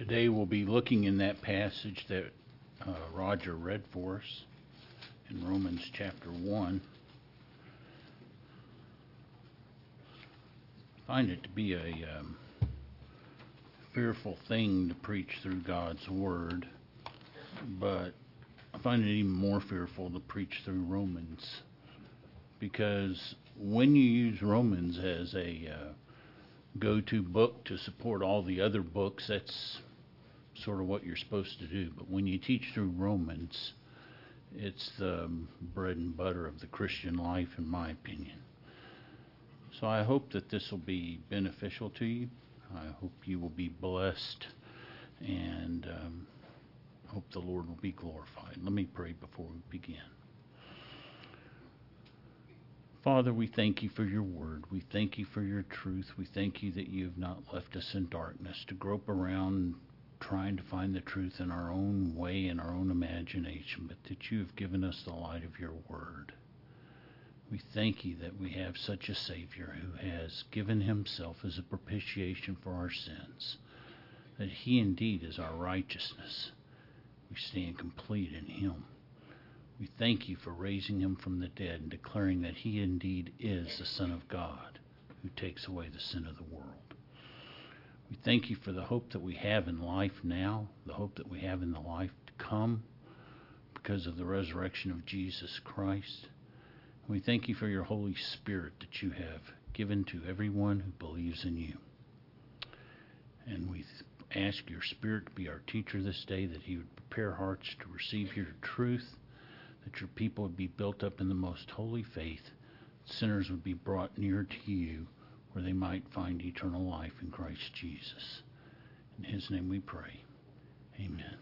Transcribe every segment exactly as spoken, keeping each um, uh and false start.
Today we'll be looking in that passage that uh, Roger read for us in Romans chapter one. I find it to be a um, fearful thing to preach through God's Word, but I find it even more fearful to preach through Romans, because when you use Romans as a uh, go-to book to support all the other books, that's sort of what you're supposed to do. But when you teach through Romans, it's the bread and butter of the Christian life, in my opinion. So I hope that this will be beneficial to you. I hope you will be blessed, and um, I hope the Lord will be glorified. Let me pray before we begin. Father, we thank you for your word. We thank you for your truth. We thank you that you have not left us in darkness to grope around trying to find the truth in our own way, in our own imagination, but that you have given us the light of your word. We thank you that we have such a Savior who has given himself as a propitiation for our sins, that he indeed is our righteousness. We stand complete in him. We thank you for raising him from the dead and declaring that he indeed is the Son of God who takes away the sin of the world. We thank you for the hope that we have in life now, the hope that we have in the life to come because of the resurrection of Jesus Christ. We thank you for your Holy Spirit that you have given to everyone who believes in you. And we ask your Spirit to be our teacher this day, that he would prepare hearts to receive your truth, that your people would be built up in the most holy faith, sinners would be brought near to you, where they might find eternal life in Christ Jesus. In his name we pray. Amen.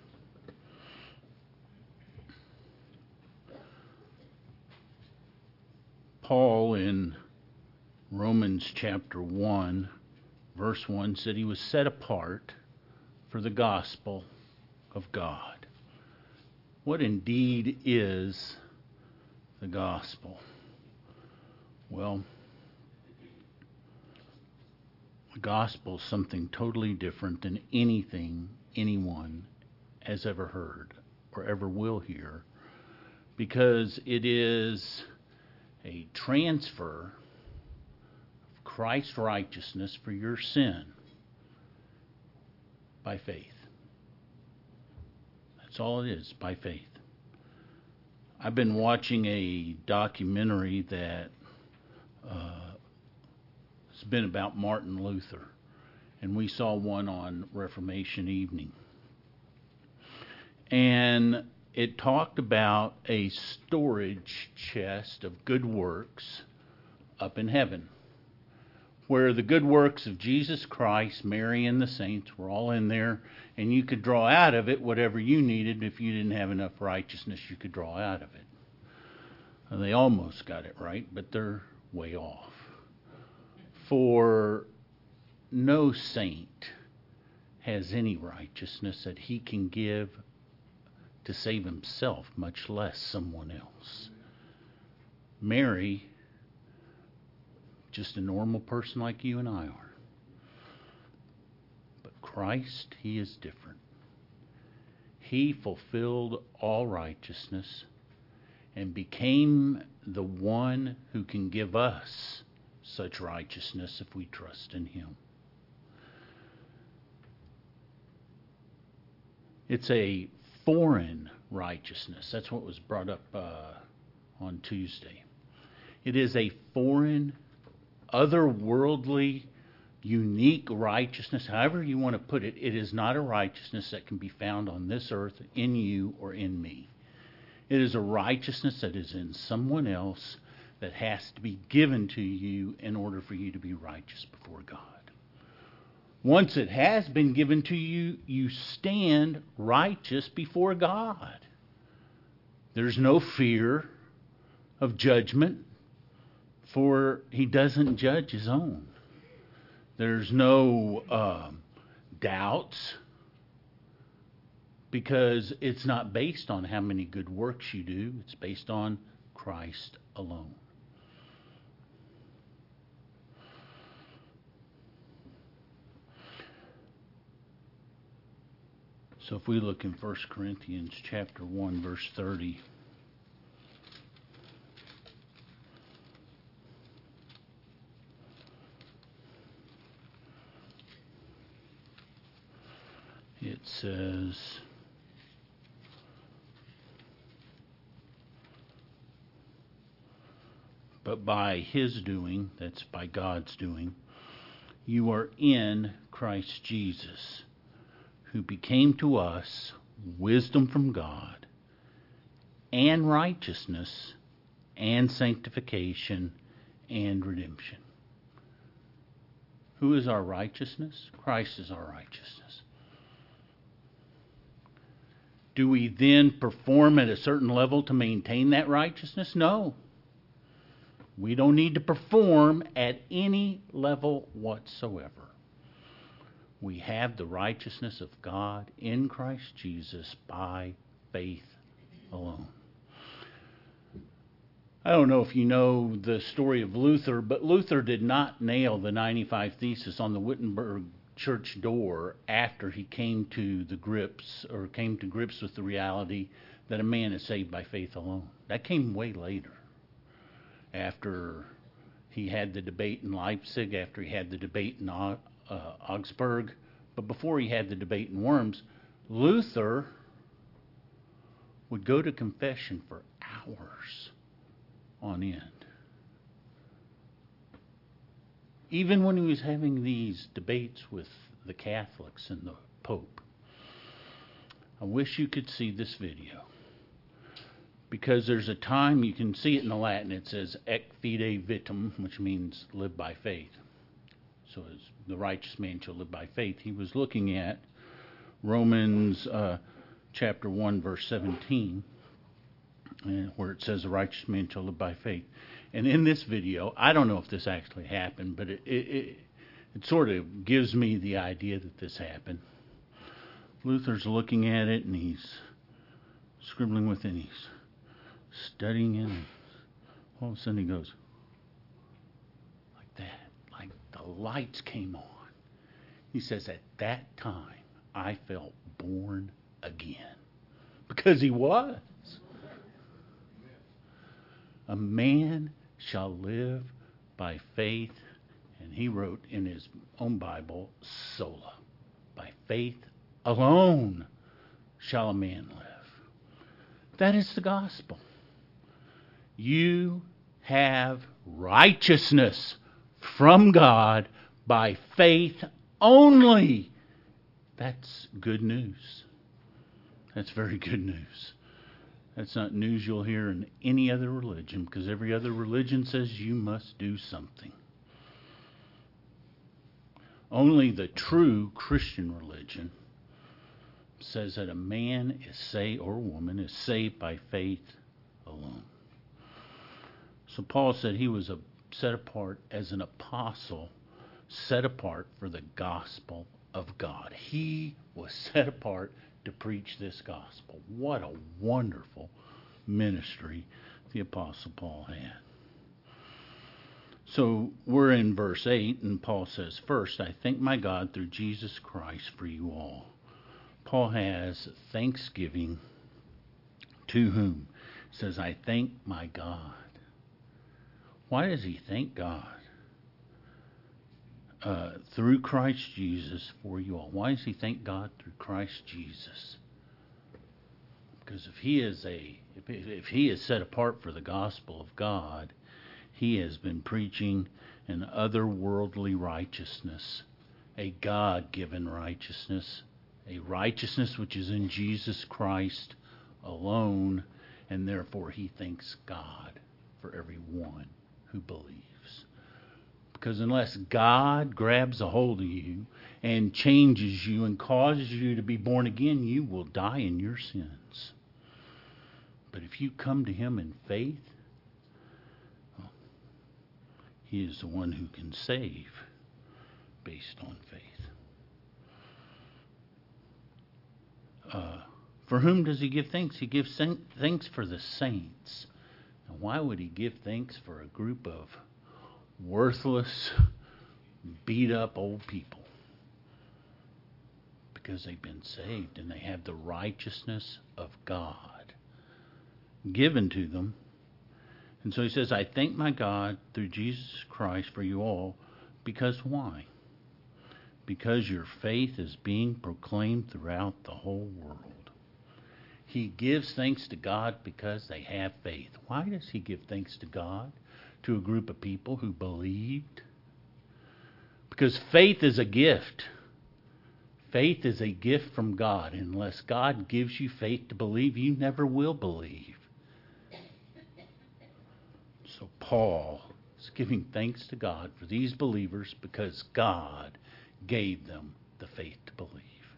Paul in Romans chapter one, verse one, said he was set apart for the gospel of God. What indeed is the gospel? Well, the gospel is something totally different than anything anyone has ever heard or ever will hear, because it is a transfer of Christ's righteousness for your sin by faith. That's all it is, by faith. I've been watching a documentary that uh, has been about Martin Luther, and we saw one on Reformation Evening. And it talked about a storage chest of good works up in heaven, where the good works of Jesus Christ, Mary, and the saints were all in there, and you could draw out of it whatever you needed. If you didn't have enough righteousness, you could draw out of it. And they almost got it right, but they're way off. For no saint has any righteousness that he can give to save himself, much less someone else. Mary, just a normal person like you and I are. But Christ, he is different. He fulfilled all righteousness and became the one who can give us such righteousness if we trust in him. It's a foreign righteousness. That's what was brought up uh, on Tuesday. It is a foreign, otherworldly, unique righteousness. However you want to put it, it is not a righteousness that can be found on this earth in you or in me. It is a righteousness that is in someone else, that has to be given to you in order for you to be righteous before God. Once it has been given to you, you stand righteous before God. There's no fear of judgment, for he doesn't judge his own. There's no uh, doubts, because it's not based on how many good works you do. It's based on Christ alone. So if we look in First Corinthians chapter one, verse thirty, it says, but by his doing, that's by God's doing, you are in Christ Jesus, who became to us wisdom from God, and righteousness, and sanctification, and redemption. Who is our righteousness? Christ is our righteousness. Do we then perform at a certain level to maintain that righteousness? No. We don't need to perform at any level whatsoever. We have the righteousness of God in Christ Jesus by faith alone. I don't know if you know the story of Luther, but Luther did not nail the ninety-five Theses on the Wittenberg church door after he came to the grips or came to grips with the reality that a man is saved by faith alone. That came way later, after he had the debate in Leipzig, after he had the debate in uh, Augsburg, but before he had the debate in Worms. Luther would go to confession for hours on end. Even when he was having these debates with the Catholics and the Pope. I wish you could see this video, because there's a time, you can see it in the Latin, it says ec fide vitam, which means live by faith. So as the righteous man shall live by faith. He was looking at Romans uh, chapter one, verse seventeen, uh, where it says the righteous man shall live by faith. And in this video, I don't know if this actually happened, but it, it, it, it sort of gives me the idea that this happened. Luther's looking at it, and he's scribbling with it, and he's studying it, and all of a sudden he goes, like that, like the lights came on. He says, at that time, I felt born again. Because he was. A man shall live by faith, and he wrote in his own Bible, sola. By faith alone shall a man live. That is the gospel. You have righteousness from God by faith only. That's good news. That's very good news. That's not news you'll hear in any other religion, because every other religion says you must do something. Only the true Christian religion says that a man is saved, or a woman is saved by faith alone. So Paul said he was a, set apart as an apostle, set apart for the gospel of God. He was set apart to preach this gospel. What a wonderful ministry the Apostle Paul had. So we're in verse eight, and Paul says, first, I thank my God through Jesus Christ for you all. Paul has thanksgiving to whom? He says, I thank my God. Why does he thank God? Uh, through Christ Jesus for you all. Why does he thank God through Christ Jesus? Because if he is a if, if he is set apart for the gospel of God, he has been preaching an otherworldly righteousness, a God-given righteousness, a righteousness which is in Jesus Christ alone, and therefore he thanks God for every one who believes. Because unless God grabs a hold of you and changes you and causes you to be born again, you will die in your sins. But if you come to him in faith, well, he is the one who can save based on faith. Uh, for whom does he give thanks? He gives thanks for the saints. Now, why would he give thanks for a group of worthless, beat up old people? because they've been saved and they have the righteousness of God given to them. And so he says, I thank my God through Jesus Christ for you all, because why? Because your faith is being proclaimed throughout the whole world. He gives thanks to God because they have faith. Why does he give thanks to God to a group of people who believed? Because faith is a gift. Faith is a gift from God. Unless God gives you faith to believe, you never will believe. So Paul is giving thanks to God for these believers because God gave them the faith to believe.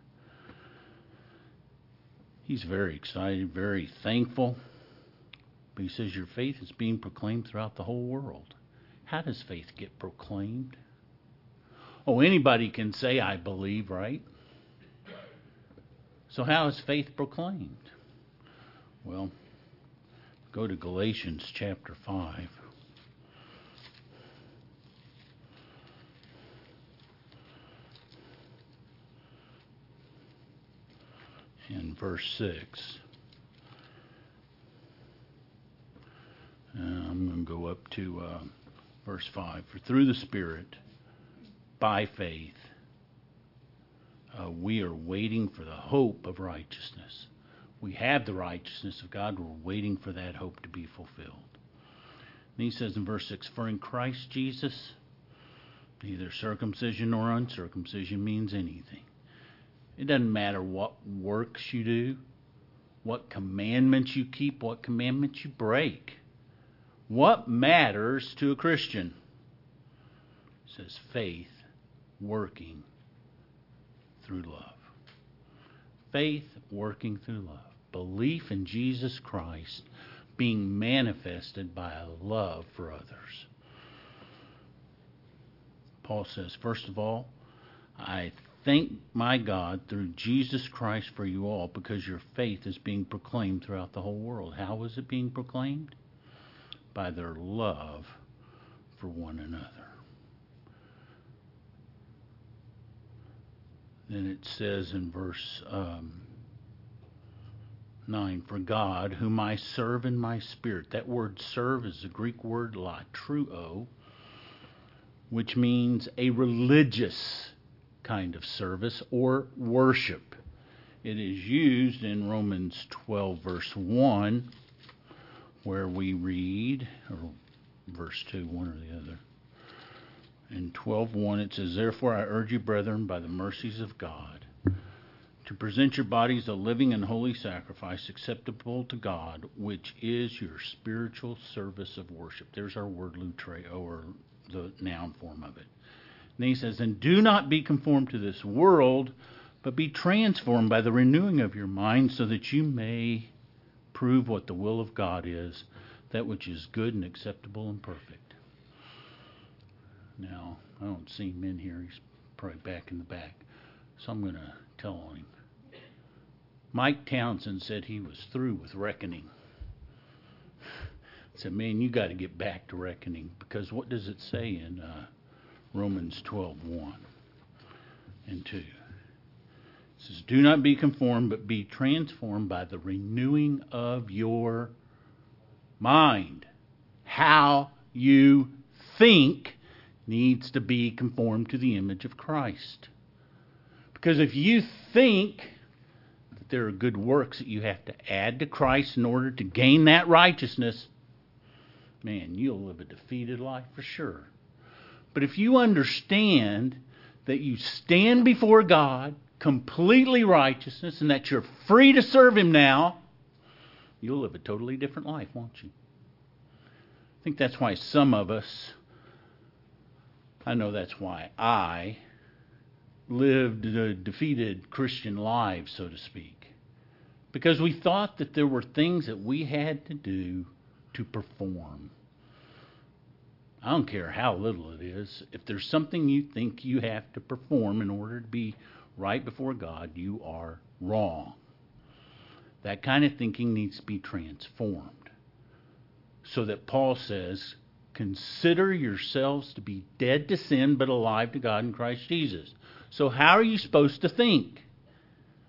He's very excited, very thankful. But he says your faith is being proclaimed throughout the whole world. How does faith get proclaimed? Oh, anybody can say, I believe, right? So how is faith proclaimed? Well, go to Galatians chapter five. In verse six. Uh, I'm going to go up to uh, verse five. For through the Spirit, by faith, uh, we are waiting for the hope of righteousness. We have the righteousness of God. We're waiting for that hope to be fulfilled. And he says in verse six, for in Christ Jesus, neither circumcision nor uncircumcision means anything. It doesn't matter what works you do, what commandments you keep, what commandments you break. What matters to a Christian? It says faith working through love. Faith working through love. Belief in Jesus Christ being manifested by a love for others. Paul says, first of all, I thank my God through Jesus Christ for you all, because your faith is being proclaimed throughout the whole world. How is it being proclaimed? By their love for one another. Then it says in verse um, nine, for God, whom I serve in my spirit. That word serve is the Greek word latruo, which means a religious kind of service or worship. It is used in Romans twelve, verse one, where we read, or verse two, one or the other. In twelve one, it says, therefore I urge you, brethren, by the mercies of God, to present your bodies a living and holy sacrifice acceptable to God, which is your spiritual service of worship. There's our word lutreo, or the noun form of it. And he says, and do not be conformed to this world, but be transformed by the renewing of your mind, so that you may prove what the will of God is, that which is good and acceptable and perfect. Now, I don't see him in here. He's probably back in the back. So I'm going to tell on him. Mike Townsend said he was through with reckoning. I said, man, you got to get back to reckoning, because what does it say in uh, Romans twelve one and two? It says, do not be conformed, but be transformed by the renewing of your mind. How you think needs to be conformed to the image of Christ. Because if you think that there are good works that you have to add to Christ in order to gain that righteousness, man, you'll live a defeated life for sure. But if you understand that you stand before God completely righteousness and that you're free to serve Him now, you'll live a totally different life, won't you? I think that's why some of us, I know that's why I lived a defeated Christian lives, so to speak. Because we thought that there were things that we had to do to perform. I don't care how little it is. If there's something you think you have to perform in order to be right before God, you are wrong. That kind of thinking needs to be transformed. So that Paul says, consider yourselves to be dead to sin but alive to God in Christ Jesus. So how are you supposed to think?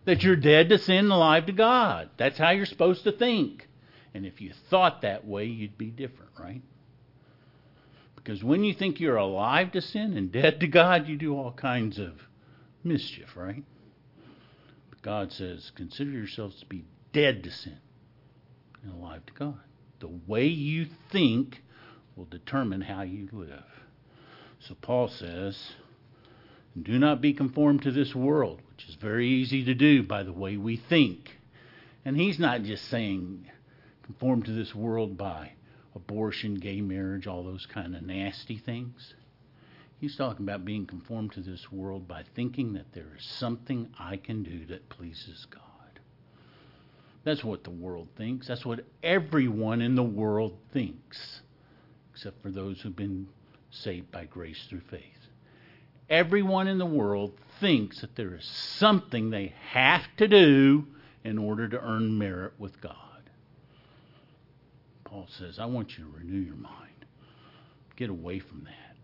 That you're dead to sin and alive to God. That's how you're supposed to think. And if you thought that way, you'd be different, right? Because when you think you're alive to sin and dead to God, you do all kinds of mischief, right? But God says, consider yourselves to be dead to sin and alive to God. The way you think will determine how you live. So Paul says, do not be conformed to this world, which is very easy to do by the way we think. And he's not just saying conform to this world by abortion, gay marriage, all those kind of nasty things. He's talking about being conformed to this world by thinking that there is something I can do that pleases God. That's what the world thinks. That's what everyone in the world thinks, except for those who've been saved by grace through faith. Everyone in the world thinks that there is something they have to do in order to earn merit with God. Paul says, I want you to renew your mind. Get away from that.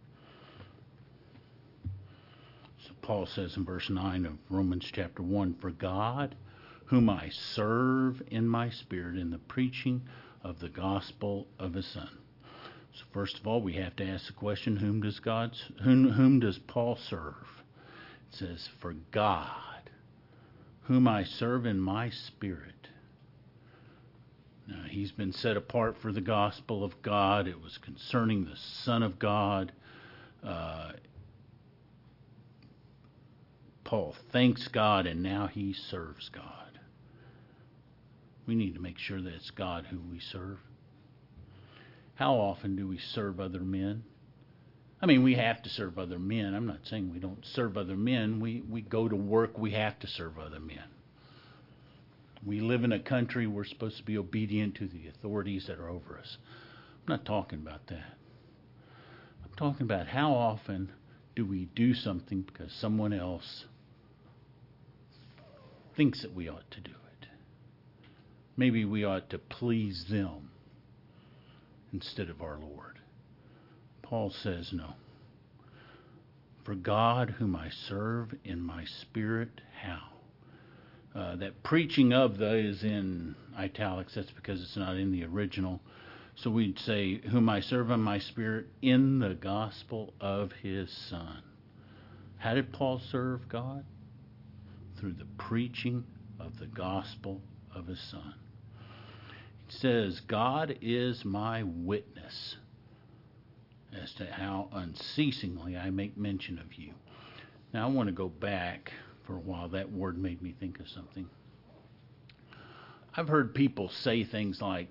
So Paul says in verse nine of Romans chapter one, for God, whom I serve in my spirit in the preaching of the gospel of his Son. So first of all, we have to ask the question, whom does God, whom, whom does Paul serve? It says, for God, whom I serve in my spirit. Now, he's been set apart for the gospel of God. It was concerning the Son of God. Uh, Paul thanks God, and now he serves God. We need to make sure that it's God who we serve. How often do we serve other men? I mean, we have to serve other men. I'm not saying we don't serve other men. We, we go to work, we have to serve other men. We live in a country, we're supposed to be obedient to the authorities that are over us. I'm not talking about that. I'm talking about how often do we do something because someone else thinks that we ought to do it. Maybe we ought to please them instead of our Lord. Paul says no. For God, whom I serve in my spirit, how? Uh, that preaching of the is in italics. That's because it's not in the original. So we'd say, whom I serve in my spirit in the gospel of his Son. How did Paul serve God? Through the preaching of the gospel of his Son. It says, God is my witness as to how unceasingly I make mention of you. Now I want to go back for a while. That word made me think of something. I've heard people say things like,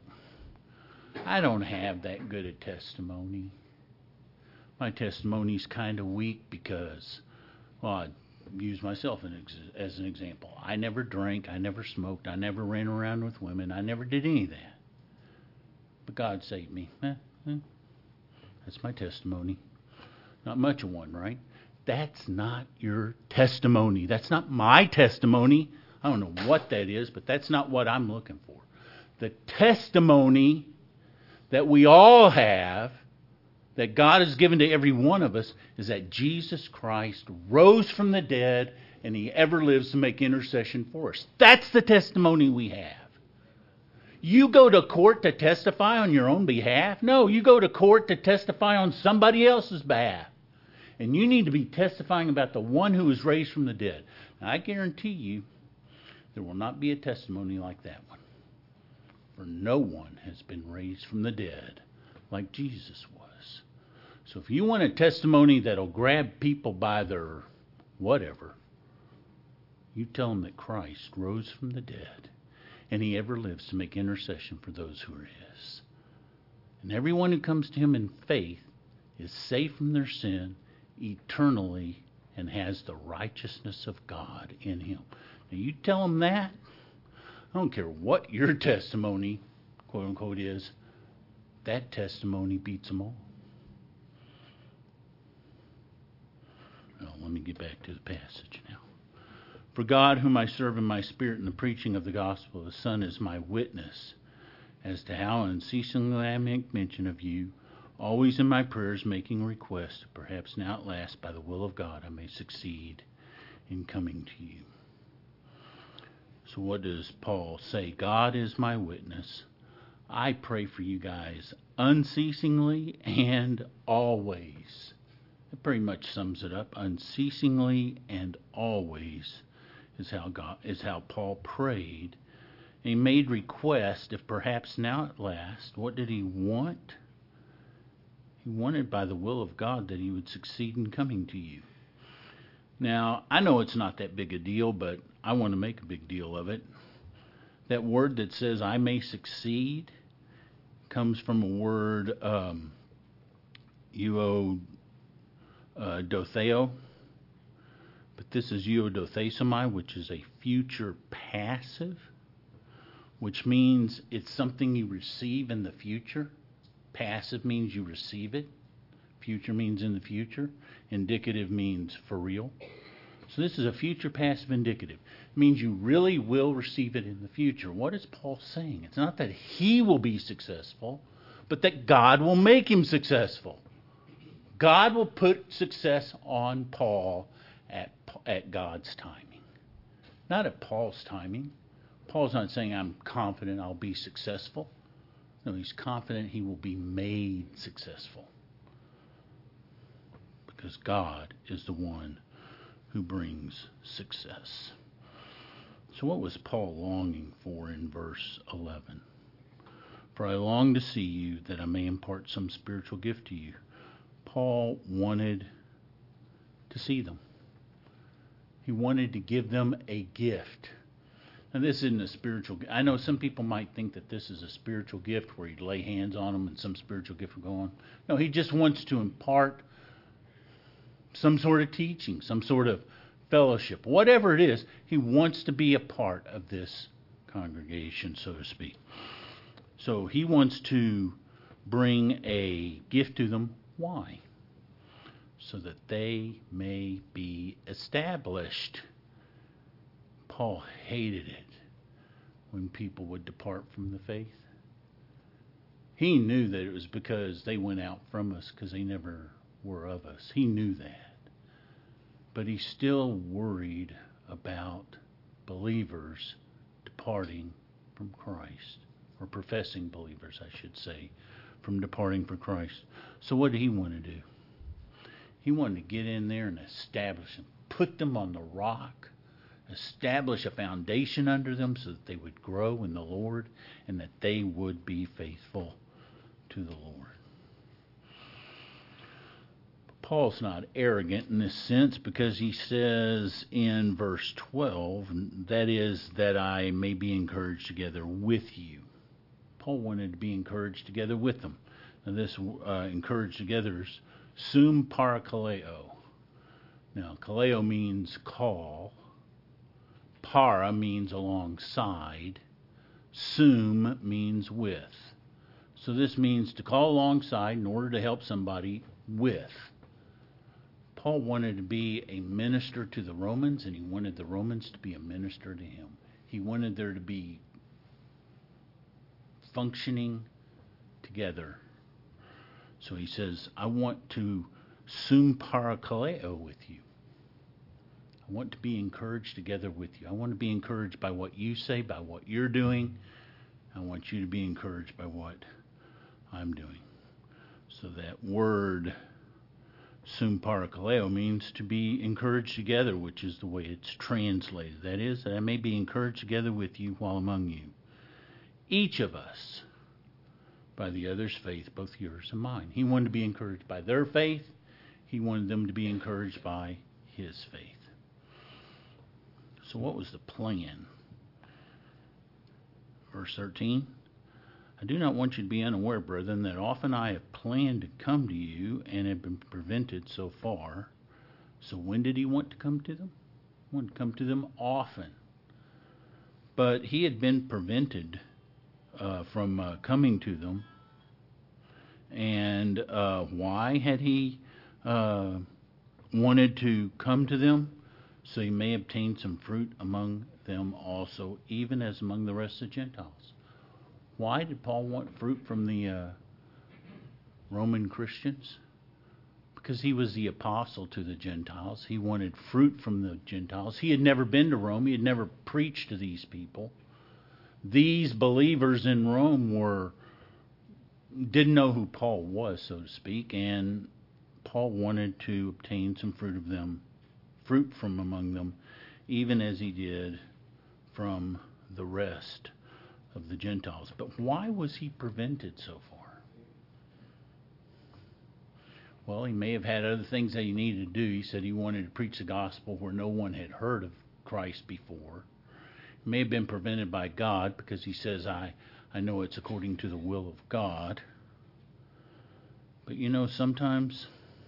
I don't have that good a testimony. My testimony's kind of weak because, well, I use myself as an example. I never drank, I never smoked, I never ran around with women, I never did any of that. But God saved me. Eh, eh. That's my testimony. Not much of one, right? That's not your testimony. That's not my testimony. I don't know what that is, but that's not what I'm looking for. The testimony that we all have, that God has given to every one of us, is that Jesus Christ rose from the dead and he ever lives to make intercession for us. That's the testimony we have. You go to court to testify on your own behalf? No, you go to court to testify on somebody else's behalf. And you need to be testifying about the one who was raised from the dead. Now, I guarantee you, there will not be a testimony like that one. For no one has been raised from the dead like Jesus was. So if you want a testimony that'll grab people by their whatever, you tell them that Christ rose from the dead and he ever lives to make intercession for those who are his. And everyone who comes to him in faith is saved from their sin eternally and has the righteousness of God in him. Now you tell them that, I don't care what your testimony, quote unquote, is, that testimony beats them all. Well, let me get back to the passage now. For God, whom I serve in my spirit in the preaching of the gospel of the Son, is my witness as to how unceasingly I make mention of you, always in my prayers making request, perhaps now at last by the will of God I may succeed in coming to you. So what does Paul say? God is my witness. I pray for you guys unceasingly and always. It pretty much sums it up. Unceasingly and always is how God is how Paul prayed. And he made request, if perhaps now at last. What did he want? He wanted by the will of God that he would succeed in coming to you. Now, I know it's not that big a deal, but I want to make a big deal of it. That word that says I may succeed comes from a word, um, euodotheo, uh, but this is euodothesomai, which is a future passive, which means it's something you receive in the future. Passive means you receive it. Future means in the future. Indicative means for real. So this is a future passive indicative. It means you really will receive it in the future. What is Paul saying? It's not that he will be successful, but that God will make him successful. God will put success on Paul at, at God's timing. Not at Paul's timing. Paul's not saying, I'm confident I'll be successful. No, he's confident he will be made successful. Because God is the one who brings success. So what was Paul longing for in verse eleven? For I long to see you, that I may impart some spiritual gift to you. Paul wanted to see them. He wanted to give them a gift. Now, this isn't a spiritual gift. I know some people might think that this is a spiritual gift where you lay hands on them and some spiritual gift will go on. No, he just wants to impart some sort of teaching, some sort of fellowship. Whatever it is, he wants to be a part of this congregation, so to speak. So he wants to bring a gift to them. Why? So that they may be established. Paul hated it when people would depart from the faith. He knew that it was because they went out from us because they never were of us. He knew that. But he still worried about believers departing from Christ, or professing believers, I should say, from departing from Christ. So what did he want to do? He wanted to get in there and establish them, put them on the rock, establish a foundation under them so that they would grow in the Lord and that they would be faithful to the Lord. Paul's not arrogant in this sense because he says in verse twelve, that is, that I may be encouraged together with you. Paul wanted to be encouraged together with them. Now this uh, encouraged together is sum parakaleo. Now, kaleo means call. Para means alongside. Sum means with. So this means to call alongside in order to help somebody with. Paul wanted to be a minister to the Romans, and he wanted the Romans to be a minister to him. He wanted there to be functioning together. So he says, I want to sum parakaleo with you. I want to be encouraged together with you. I want to be encouraged by what you say, by what you're doing. I want you to be encouraged by what I'm doing. So that word sum parakaleo means to be encouraged together, which is the way it's translated. That is, that I may be encouraged together with you while among you. Each of us by the other's faith, both yours and mine. He wanted to be encouraged by their faith. He wanted them to be encouraged by his faith. So what was the plan? Verse thirteen. I do not want you to be unaware, brethren, that often I have planned to come to you and have been prevented so far. So when did he want to come to them? He wanted to come to them often. But he had been prevented uh, from uh, coming to them. And uh, why had he uh, wanted to come to them? So he may obtain some fruit among them also, even as among the rest of the Gentiles. Why did Paul want fruit from the uh, Roman Christians? because he was the apostle to the Gentiles. He wanted fruit from the Gentiles. He had never been to Rome. He had never preached to these people. These believers in Rome were didn't know who Paul was, so to speak, and Paul wanted to obtain some fruit of them, fruit from among them, even as he did from the rest of the Gentiles. But why was he prevented so far? Well, he may have had other things that he needed to do. He said he wanted to preach the gospel where no one had heard of Christ before. He may have been prevented by God because he says, I, I know it's according to the will of God. But you know, sometimes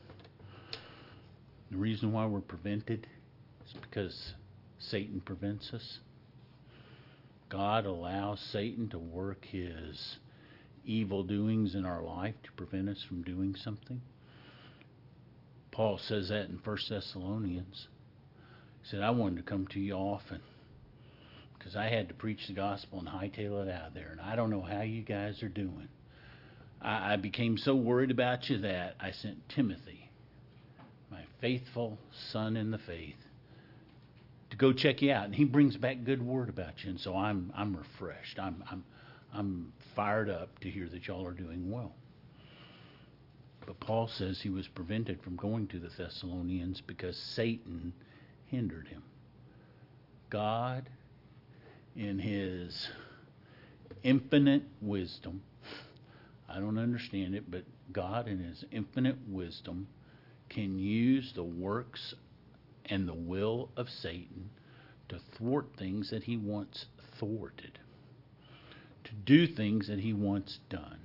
the reason why we're prevented is because Satan prevents us. God allows Satan to work his evil doings in our life to prevent us from doing something. Paul says that in First Thessalonians. He said, I wanted to come to you often because I had to preach the gospel and hightail it out there. And I don't know how you guys are doing. I, I became so worried about you that I sent Timothy, my faithful son in the faith, to go check you out. And he brings back good word about you. And so I'm I'm refreshed. I'm I'm I'm fired up to hear that y'all are doing well. But Paul says he was prevented from going to the Thessalonians because Satan hindered him. God, in his infinite wisdom, I don't understand it, but God in his infinite wisdom can use the works and the will of Satan to thwart things that he wants thwarted, to do things that he wants done.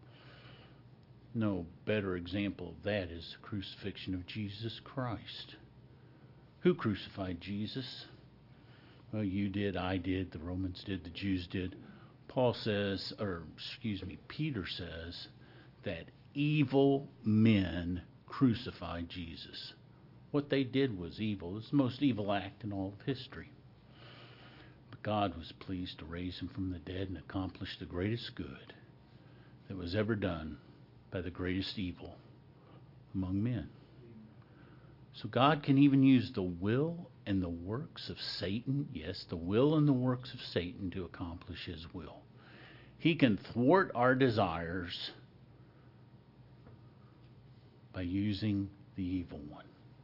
No better example of that is the crucifixion of Jesus Christ. Who crucified Jesus? Well, you did, I did, the Romans did, the Jews did. Paul says, or excuse me, Peter says that evil men crucified Jesus. What they did was evil. It was the most evil act in all of history. But God was pleased to raise him from the dead and accomplish the greatest good that was ever done by the greatest evil among men. So God can even use the will and the works of Satan, yes, the will and the works of Satan to accomplish his will. He can thwart our desires by using the evil one.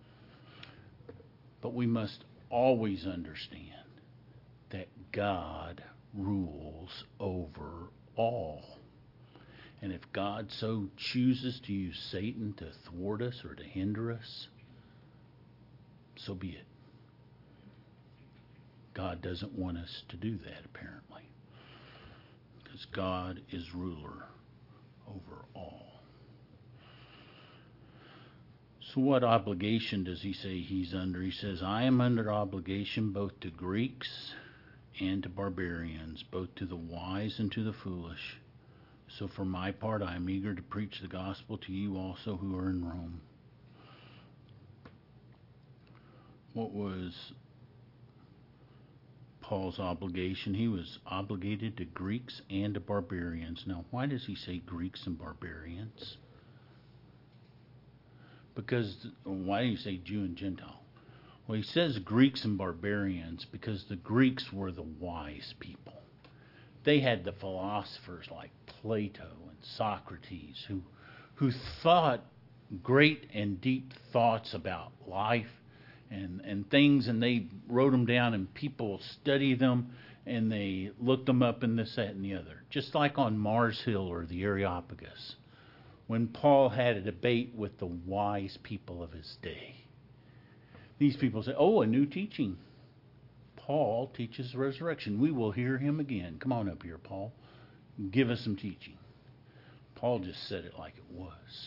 But we must always understand that God rules over all. And if God so chooses to use Satan to thwart us or to hinder us, so be it. God doesn't want us to do that, apparently, because God is ruler over all. So what obligation does he say he's under? He says, I am under obligation both to Greeks and to barbarians, both to the wise and to the foolish. So for my part, I am eager to preach the gospel to you also who are in Rome. What was Paul's obligation? He was obligated to Greeks and to barbarians. Now, why does he say Greeks and barbarians? Because, why do you say Jew and Gentile? Well, he says Greeks and barbarians because the Greeks were the wise people. They had the philosophers like Plato and Socrates who who thought great and deep thoughts about life and, and things, and they wrote them down, and people studied them, and they looked them up in this, that, and the other. Just like on Mars Hill or the Areopagus, when Paul had a debate with the wise people of his day. These people say, oh, a new teaching. Paul teaches resurrection. We will hear him again. Come on up here, Paul. Give us some teaching. Paul just said it like it was.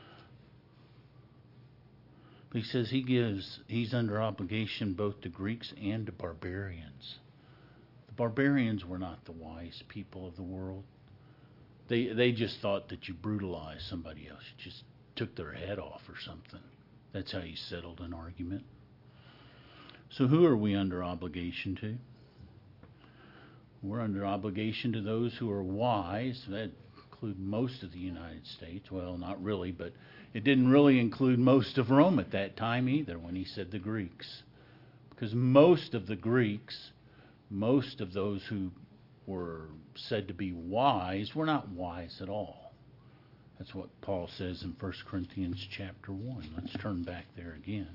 But he says he gives, he's under obligation both to Greeks and to barbarians. The barbarians were not the wise people of the world. They they just thought that you brutalized somebody else. You just took their head off or something. That's how you settled an argument. So who are we under obligation to? We're under obligation to those who are wise. That include most of the United States. Well, not really, but it didn't really include most of Rome at that time either when he said the Greeks. Because most of the Greeks, most of those who were said to be wise, were not wise at all. That's what Paul says in First Corinthians chapter one. Let's turn back there again.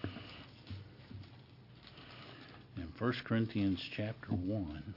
In First Corinthians chapter one,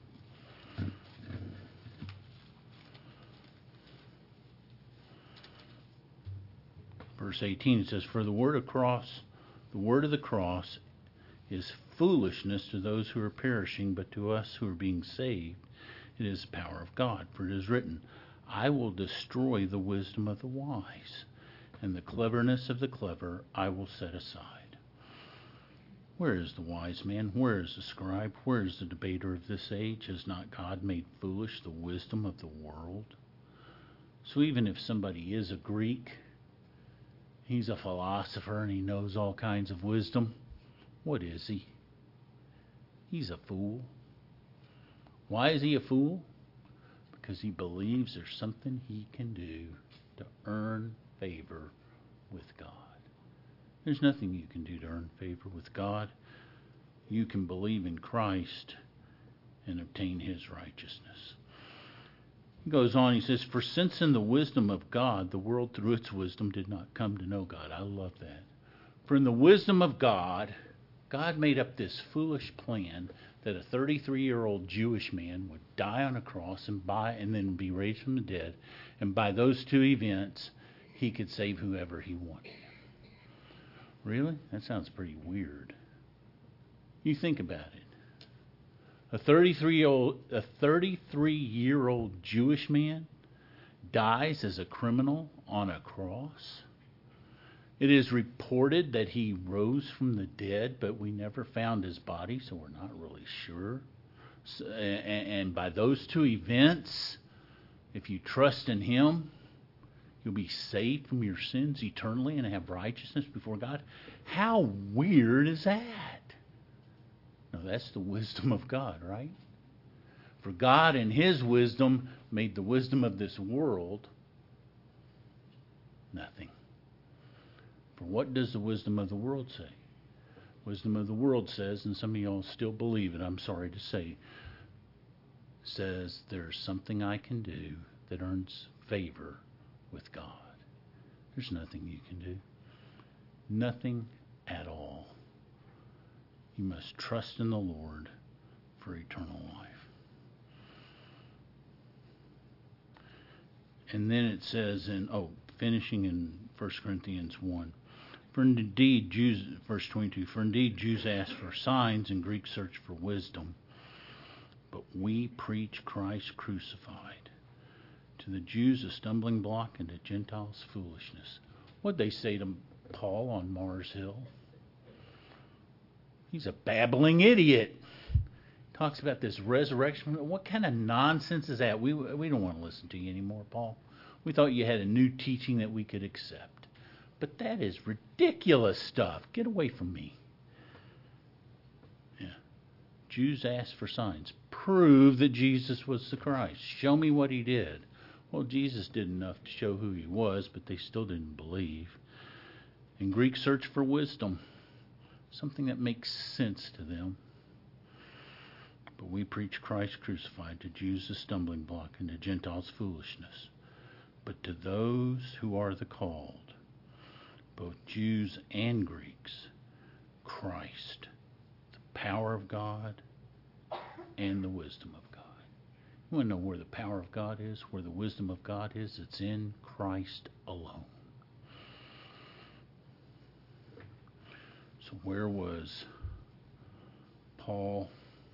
verse eighteen, it says, "For the word of cross, the word of the cross is foolishness to those who are perishing, but to us who are being saved, it is the power of God. For it is written, I will destroy the wisdom of the wise, and the cleverness of the clever I will set aside." Where is the wise man? Where is the scribe? Where is the debater of this age? Has not God made foolish the wisdom of the world? So even if somebody is a Greek, he's a philosopher and he knows all kinds of wisdom, what is he? He's a fool. Why is he a fool? Because he believes there's something he can do to earn favor with God. There's nothing you can do to earn favor with God. You can believe in Christ and obtain his righteousness. He goes on, he says, "For since in the wisdom of God, the world through its wisdom did not come to know God." I love that. For in the wisdom of God, God made up this foolish plan that a thirty-three-year-old Jewish man would die on a cross and by and then be raised from the dead, and by those two events, he could save whoever he wanted. Really? That sounds pretty weird. You think about it. A thirty-three-year-old, a thirty-three-year-old Jewish man dies as a criminal on a cross. It is reported that he rose from the dead, but we never found his body, so we're not really sure. So, and, and by those two events, if you trust in him, you'll be saved from your sins eternally and have righteousness before God. How weird is that? No, that's the wisdom of God, right? For God in his wisdom made the wisdom of this world nothing. For what does the wisdom of the world say? Wisdom of the world says, and some of y'all still believe it, I'm sorry to say, says there's something I can do that earns favor with God. There's nothing you can do. Nothing at all. You must trust in the Lord for eternal life. And then it says in, oh, finishing in First Corinthians one, "For indeed Jews," verse twenty-two, "For indeed Jews ask for signs and Greeks search for wisdom, but we preach Christ crucified. To the Jews a stumbling block, and to Gentiles foolishness." What'd they say to Paul on Mars Hill? He's a babbling idiot. Talks about this resurrection. What kind of nonsense is that? We we don't want to listen to you anymore, Paul. We thought you had a new teaching that we could accept. But that is ridiculous stuff. Get away from me. Yeah. Jews ask for signs. Prove that Jesus was the Christ. Show me what he did. Well, Jesus did enough to show who he was, but they still didn't believe. And Greeks search for wisdom, something that makes sense to them. But we preach Christ crucified, to Jews a stumbling block, and to Gentiles foolishness. But to those who are the called, both Jews and Greeks, Christ, the power of God and the wisdom of God. You want to know where the power of God is, where the wisdom of God is? It's in Christ alone. So where was Paul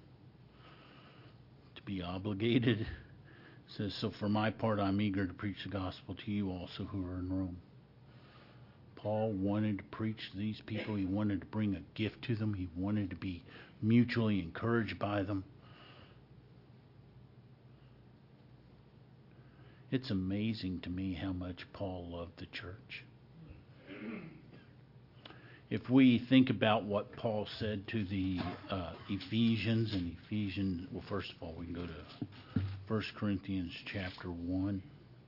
to be obligated? It says, "So for my part, I'm eager to preach the gospel to you also who are in Rome." Paul wanted to preach to these people. He wanted to bring a gift to them. He wanted to be mutually encouraged by them. It's amazing to me how much Paul loved the church. If we think about what Paul said to the uh, Ephesians, and Ephesians, well, first of all, we can go to First Corinthians chapter one.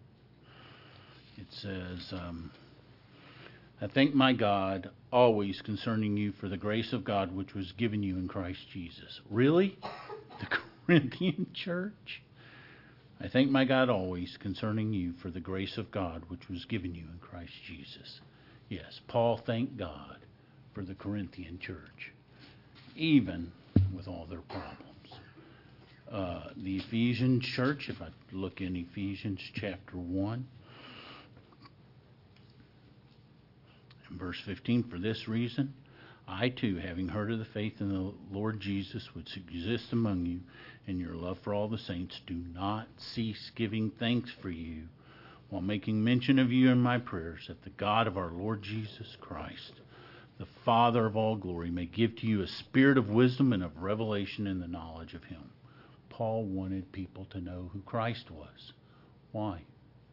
It says, um, I thank my God always concerning you for the grace of God which was given you in Christ Jesus. Really? The Corinthian church? I thank my God always concerning you for the grace of God which was given you in Christ Jesus. Yes, Paul thanked God for the Corinthian church, even with all their problems. Uh, the Ephesian church, if I look in Ephesians chapter one, and verse fifteen, for this reason, I too, having heard of the faith in the Lord Jesus which exists among you, and your love for all the saints, do not cease giving thanks for you, while making mention of you in my prayers, that the God of our Lord Jesus Christ, the Father of all glory, may give to you a spirit of wisdom and of revelation in the knowledge of him. Paul wanted people to know who Christ was. Why?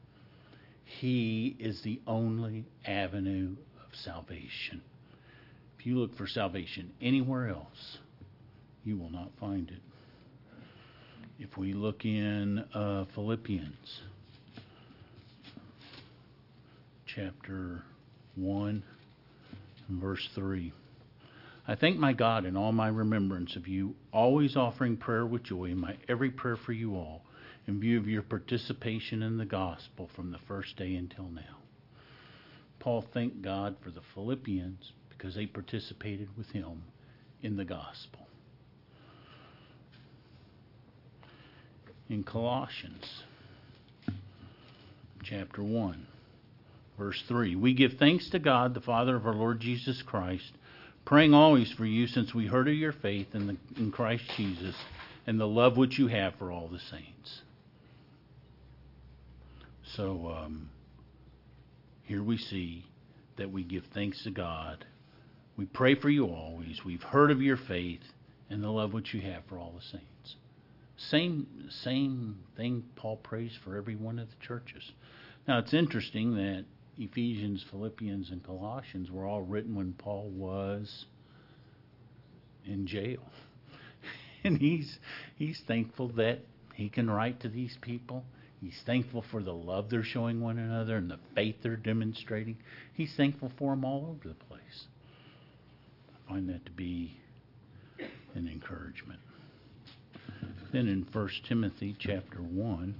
He is the only avenue of salvation. If you look for salvation anywhere else, you will not find it. If we look in uh, Philippians chapter one, verse three. I thank my God in all my remembrance of you, always offering prayer with joy in my every prayer for you all, in view of your participation in the gospel from the first day until now. Paul thanked God for the Philippians because they participated with him in the gospel. In Colossians chapter one, verse three, we give thanks to God, the Father of our Lord Jesus Christ, praying always for you, since we heard of your faith in, the, in Christ Jesus and the love which you have for all the saints. So um, here we see that we give thanks to God. We pray for you always. We've heard of your faith and the love which you have for all the saints. Same, same thing Paul prays for every one of the churches. Now it's interesting that Ephesians, Philippians, and Colossians were all written when Paul was in jail. And he's he's thankful that he can write to these people. He's thankful for the love they're showing one another and the faith they're demonstrating. He's thankful for them all over the place. I find that to be an encouragement. Then in First Timothy chapter one,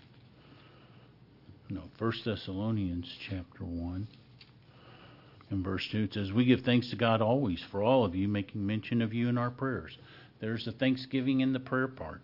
no, First Thessalonians chapter one, and verse two, it says, we give thanks to God always for all of you, making mention of you in our prayers. There's the thanksgiving in the prayer part.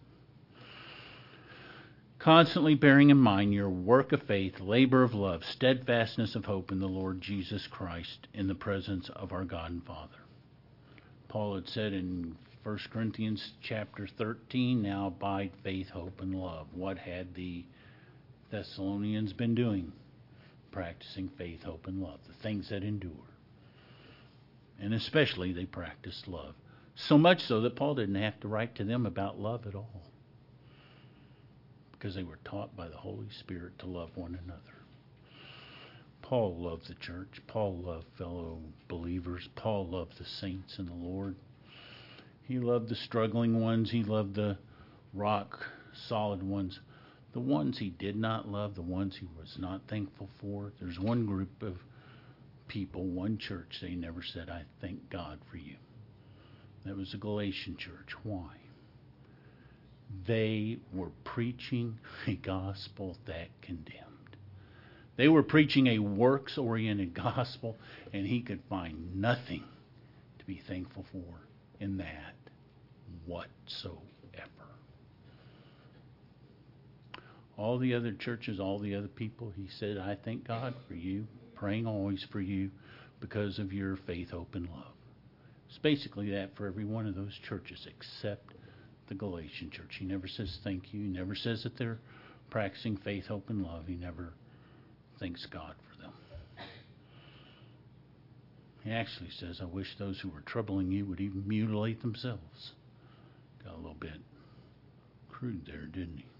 Constantly bearing in mind your work of faith, labor of love, steadfastness of hope in the Lord Jesus Christ, in the presence of our God and Father. Paul had said in First Corinthians chapter thirteen, now abide faith, hope, and love. What had the Thessalonians been doing? Practicing faith, hope, and love, the things that endure. And especially they practiced love. So much so that Paul didn't have to write to them about love at all, because they were taught by the Holy Spirit to love one another. Paul loved the church. Paul loved fellow believers. Paul loved the saints in the Lord. He loved the struggling ones. He loved the rock solid ones. The ones he did not love, the ones he was not thankful for, there's one group of people, one church, they never said, I thank God for you. That was the Galatian church. Why? They were preaching a gospel that condemned. They were preaching a works-oriented gospel, and he could find nothing to be thankful for in that whatsoever. All the other churches, all the other people, he said, I thank God for you, praying always for you because of your faith, hope, and love. It's basically that for every one of those churches except the Galatian church. He never says thank you. He never says that they're practicing faith, hope, and love. He never thanks God for them. He actually says, I wish those who were troubling you would even mutilate themselves. Got a little bit crude there, didn't he?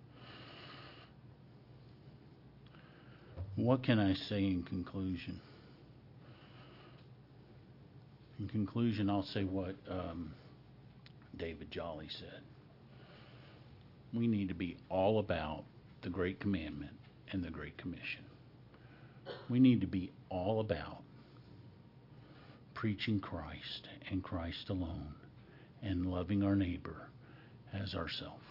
What can I say in conclusion? In conclusion, I'll say what um, David Jolly said. We need to be all about the Great Commandment and the Great Commission. We need to be all about preaching Christ and Christ alone and loving our neighbor as ourselves.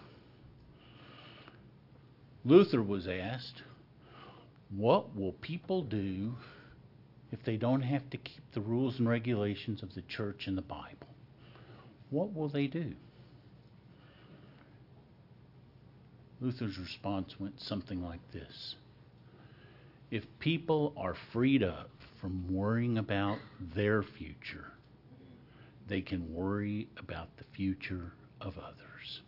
Luther was asked, what will people do if they don't have to keep the rules and regulations of the church and the Bible? What will they do? Luther's response went something like this. If people are freed up from worrying about their future, they can worry about the future of others.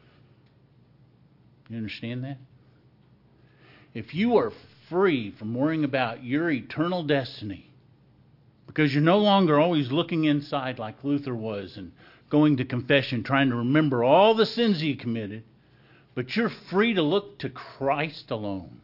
You understand that? If you are free from worrying about your eternal destiny, because you're no longer always looking inside like Luther was and going to confession trying to remember all the sins he committed, but you're free to look to Christ alone,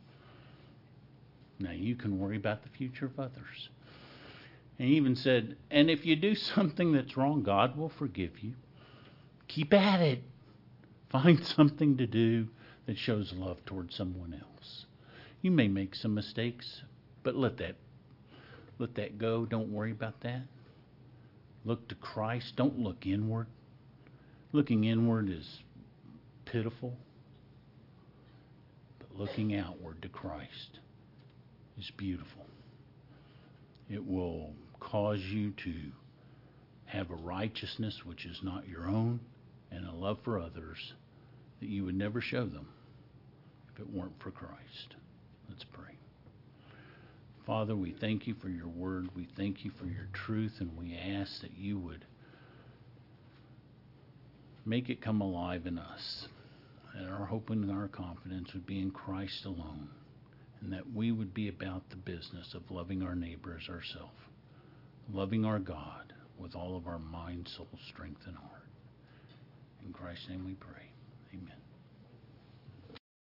now you can worry about the future of others. And he even said, and if you do something that's wrong, God will forgive you. Keep at it. Find something to do that shows love towards someone else. You may make some mistakes, but let that let that go. Don't worry about that. Look to Christ. Don't look inward. Looking inward is pitiful, but looking outward to Christ is beautiful. It will cause you to have a righteousness which is not your own and a love for others that you would never show them if it weren't for Christ. Let's pray. Father, we thank you for your word. We thank you for your truth, and we ask that you would make it come alive in us, that our hope and our confidence would be in Christ alone, and that we would be about the business of loving our neighbor as ourselves, loving our God with all of our mind, soul, strength, and heart. In Christ's name we pray.